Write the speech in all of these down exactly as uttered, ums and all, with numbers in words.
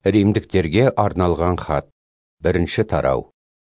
Римдіктерге арналған хат. Бірінші тарау.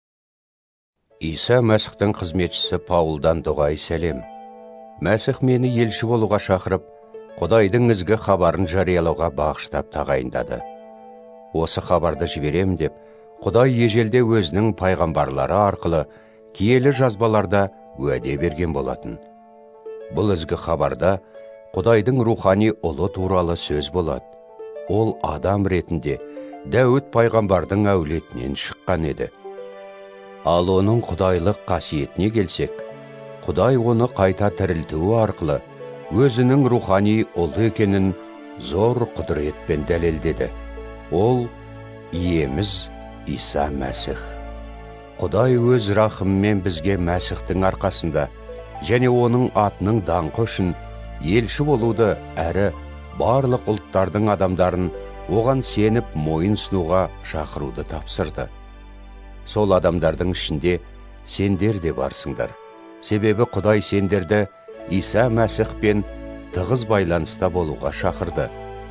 Иса Мәсіхтің қызметшісі Паулдан дұғай сәлем. Мәсіх мені елші болуға шақырып, Құдайдың ізгі хабарын жариялауға бағыштап тағайындады. Осы хабарды жіберем деп, Құдай ежелде өзінің пайғамбарлары арқылы киелі жазбаларда уәде берген болатын. Бұл ізгі хабарда Құдайдың рухани ұлы туралы сөз болады. Ол адам ретінде Дәуіт пайғамбардың әулетінен шыққан еді. Ал оның құдайлық қасиетіне келсек, Құдай оны қайта тірілтуі арқылы өзінің рухани ұлы екенін зор құдіретпен дәлелдеді. Ол иеміз Иса Мәсіх. Құдай өз рахымымен бізге Мәсіхтің арқасында және оның атының даңқы үшін елші болуды әрі барлық ұлттардың адамдарын оған сеніп мойын сұнуға шақыруды тапсырды. Сол адамдардың ішінде сендер де барсыңдар. Себебі Құдай сендерді Иса Мәсіхпен тығыз байланыста болуға шақырды.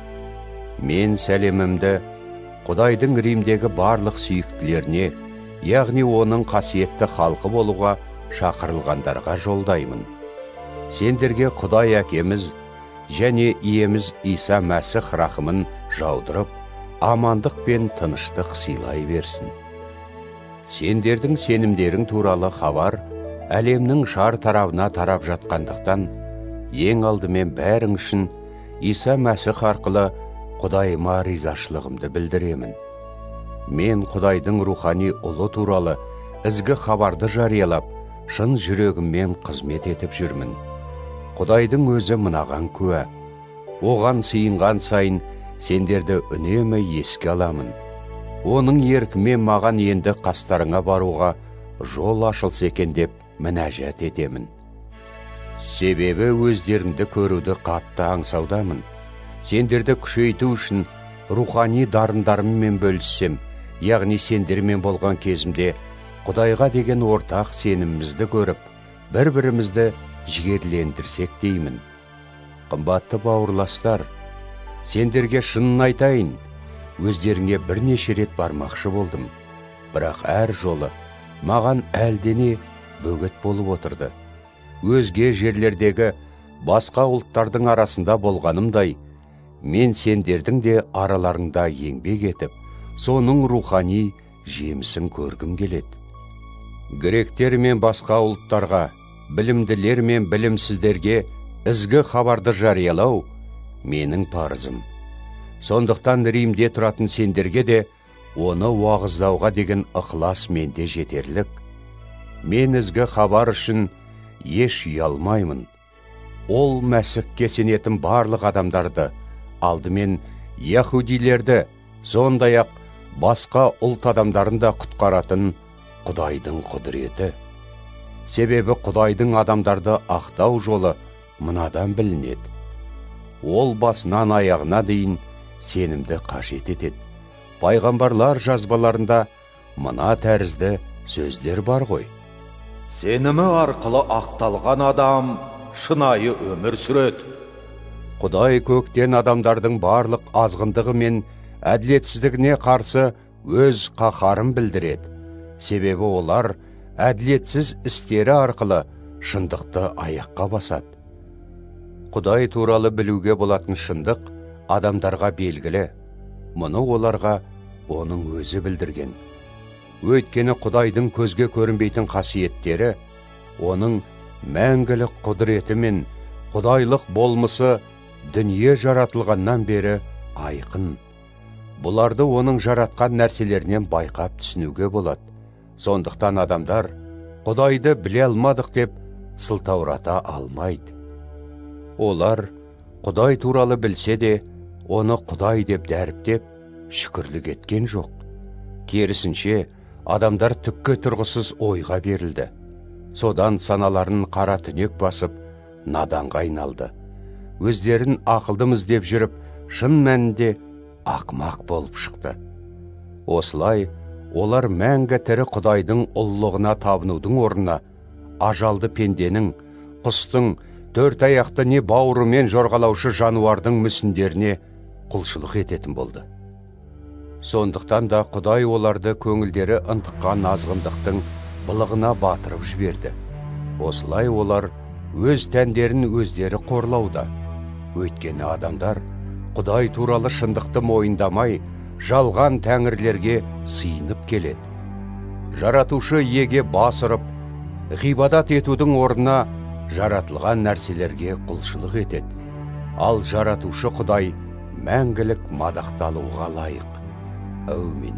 Мен сәлемімді Құдайдың Римдегі барлық сүйіктілеріне, яғни оның қасиетті халқы болуға шақырылғандарға жолдаймын. Сендерге Құдай әкеміз және иеміз Иса Мәсіх рахымын жаудырып, амандық пен тыныштық сыйлай берсін. Сендердің сенімдерің туралы хабар әлемнің шар тарабына тарап жатқандықтан, ең алдымен бәрің үшін Иса Мәсіх арқылы Құдайыма ризашылығымды білдіремін. Мен Құдайдың рухани ұлы туралы ізгі хабарды жариялап, шын жүрегіммен қызмет етіп жүрмін. Құдайдың өзі мынаған куә. Оған сыйынған сайын сендерді үнемі еске аламын. Оның еркімен маған енді қастарыңа баруға жол ашылса екен деп мінәжат етемін. Себебі өздеріңді көруді қатты аңсаудамын. Сендерді күшейту үшін рухани дарындарыммен бөліссем, яғни сендермен болған кезімде Құдайға деген ортақ сенімімізді көріп, бір-бірімізді жігерлендірсек деймін. Қымбатты бауырластар, сендерге шынын айтайын, өздеріңе бірнеше рет бармақшы болдым. Бірақ әр жолы маған әлдене бөгет болып отырды. Өзге жерлердегі басқа ұлттардың арасында болғанымдай, мен сендердің де араларыңда еңбек етіп, соның рухани жемісін көргім келеді. Гректер мен басқа ұлттарға, білімділер мен білімсіздерге ізгі хабарды жариялау менің парызым. Сондықтан Римде тұратын сендерге де оны уағыздауға деген ықылас менде жетерлік. Мен ізгі хабар үшін еш ұялмаймын. Ол Мәсіхке сенетін барлық адамдарды, алдымен яһудилерді, сондай-ақ басқа ұлт адамдарын да құтқаратын Құдайдың құдіреті. Себебі Құдайдың адамдарды ақтау жолы мынадан білінеді. Ол басынан аяғына дейін сенімді қажет етеді. Пайғамбарлар жазбаларында мына тәрізді сөздер бар ғой. Сенімі арқылы ақталған адам шынайы өмір сүреді. Құдай көктен адамдардың барлық азғындығы мен әділетсіздігіне қарсы өз қаһарын білдіреді. Себебі олар әділетсіз істері арқылы шындықты аяққа басады. Құдай туралы білуге болатын шындық адамдарға белгілі. Мұны оларға оның өзі білдірген. Өйткені Құдайдың көзге көрінбейтін қасиеттері, оның мәңгілік құдіреті мен құдайлық болмысы дүние жаратылғаннан бері айқын. Бұларды оның жаратқан нәрселерінен байқап түсінуге болады. Сондықтан адамдар Құдайды біле алмадық деп сылтаурата алмайды. Олар Құдай туралы білсе де, оны Құдай деп дәріптеп, шүкірлік еткен жоқ. Керісінше, адамдар түкке тұрғысыз ойға берілді. Содан саналарын қара түнек басып, наданға айналды. Өздерін ақылдымыз деп жүріп, шын мәнінде ақмақ болып шықты. Осылай, олар мәңгі тірі Құдайдың ұлылығына табынудың орнына, ажалды пенденің, құстың, төрт аяқты не бауырымен жорғалаушы жануардың мүсіндеріне құлшылық ететін болды. Сондықтан да Құдай оларды көңілдері ынтыққан азғындықтың былығына батырып жіберді. Осылай олар өз тәндерін өздері қорлауда. Өйткені адамдар Құдай туралы шындықты мойындамай, жалған тәңірлерге сыйынып келеді. Жаратушы иеге бас ұрып, ғибадат етудің орнына жаратылған нәрселерге құлшылық етеді. Ал жаратушы Құдай мәңгілік мадақталуға лайық. Әумин.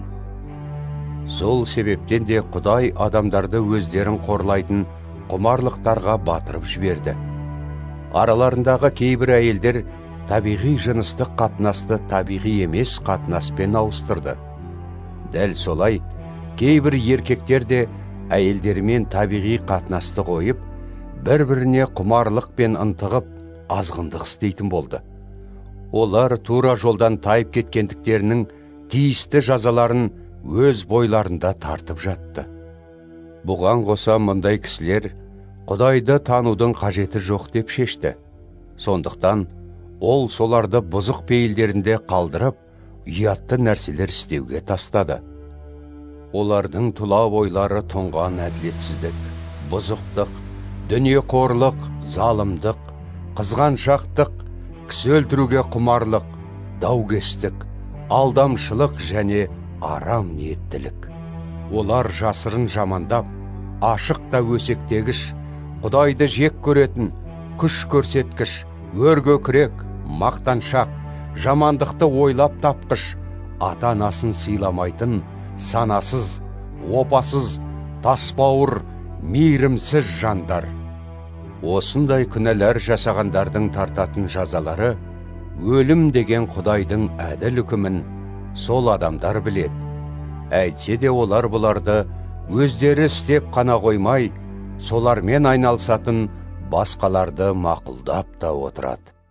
Сол себептен де Құдай адамдарды өздерін қорлайтын құмарлықтарға батырып жіберді. Араларындағы кейбір әйелдер табиғи жыныстық қатынасты табиғи емес қатынаспен ауыстырды. Дәл солай, кейбір еркектер де әйелдерімен табиғи қатынасты қойып, бір-біріне құмарлықпен ынтығып, азғындық істейтін болды. Олар тура жолдан тайып кеткендіктерінің тиісті жазаларын өз бойларында тартып жатты. Бұған қоса мұндай кісілер Құдайды танудың қажеті жоқ деп шешті. Сондықтан ол соларды бұзық пейілдерінде қалдырып, ұятты нәрселер істеуге тастады. Олардың тұла бойлары тұнған әділетсіздік, бұзықтық, дүниеқорлық, залымдық, қызғаншақтық, кісі өлтіруге құмарлық, даугестік, алдамшылық және арам ниеттілік. Олар жасырын жамандап, ашық та өсектегіш, Құдайды жек көретін, күш көрсеткіш, өргөкірек, мақтаншақ, жамандықты ойлап тапқыш, ата-анасын сыйламайтын, санасыз, опасыз, тасбауыр, мейірімсіз жандар. Осындай күнәлар жасағандардың тартатын жазалары өлім деген Құдайдың әділ үкімін сол адамдар біледі. Әйтсе де олар бұларды өздері істеп қана қоймай, солармен айналысатын басқаларды мақұлдап та отырады.